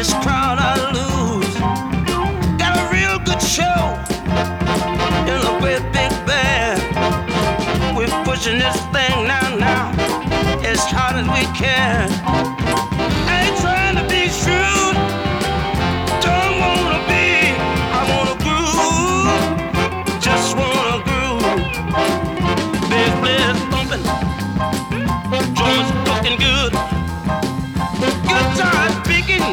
this crowd I lose. Got a real good show in a great big band. We're pushing this thing now, as hard as we can.